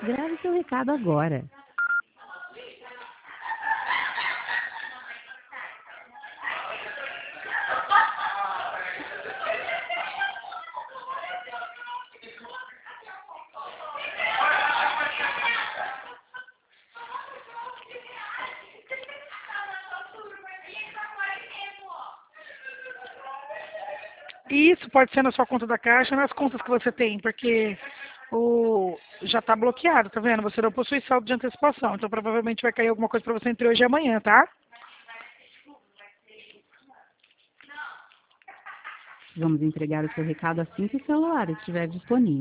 Grave seu recado agora. Isso pode ser na sua conta da Caixa, nas contas que você tem, porque já está bloqueado, tá vendo? Você não possui saldo de antecipação, então provavelmente vai cair alguma coisa para você entre hoje e amanhã, tá? Vamos entregar o seu recado assim que o celular estiver disponível.